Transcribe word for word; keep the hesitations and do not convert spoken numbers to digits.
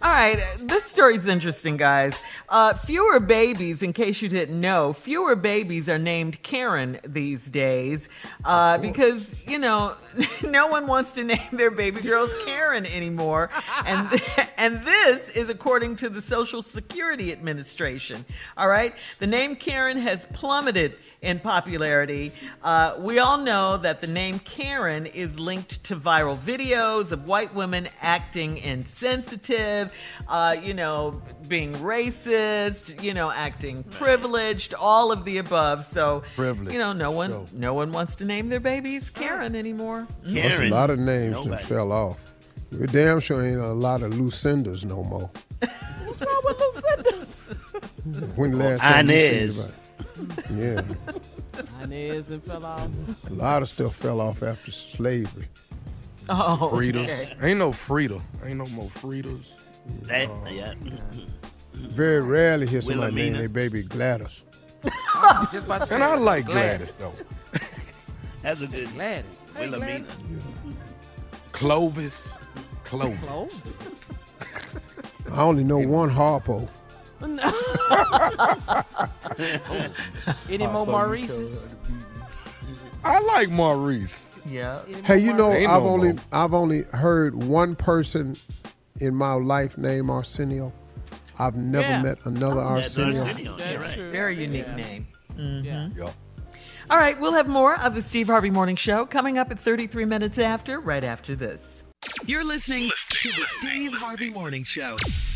All right, this story's interesting, guys. Uh, fewer babies, in case you didn't know, fewer babies are named Karen these days uh, because, you know, no one wants to name their baby girls Karen anymore. And, th- and this is according to the Social Security Administration. All right, the name Karen has plummeted in popularity. Uh, we all know that the name Karen is linked to viral videos of white women acting insensitive, uh, you know, being racist, you know, acting privileged, all of the above. So, Privileged. you know, no one, So- no one wants to name their babies Karen anymore. There's a lot of names that Nobody. fell off. We damn sure ain't a lot of Lucindas no more. What's wrong with Lucinda? When the last time you seen Inez. about it? Yeah, Inez and fell off. a lot of stuff fell off after slavery. Oh, Fritas. okay. Ain't no Frida. Ain't no more Fritas. That, yeah. Very rarely hear somebody name Wilhelmina. their baby Gladys. Just about to say And I like Gladys. Gladys, though. That's a good Gladys. Hey, Wilhelmina. Clovis. Clovis. Gladys. I only know one Harpo. Any more Maurices? I like Maurice. Yeah. Any Hey, you more know, Ain't I've no only more. I've only heard one person in my life named Arsenio. I've never Yeah. met another That's Arsenio. Arsenio. That's You're right. true. Very unique Yeah. name. Yeah. Yeah. All right, we'll have more of the Steve Harvey Morning Show coming up at thirty-three minutes after, right after this. You're listening to the Steve Harvey Morning Show.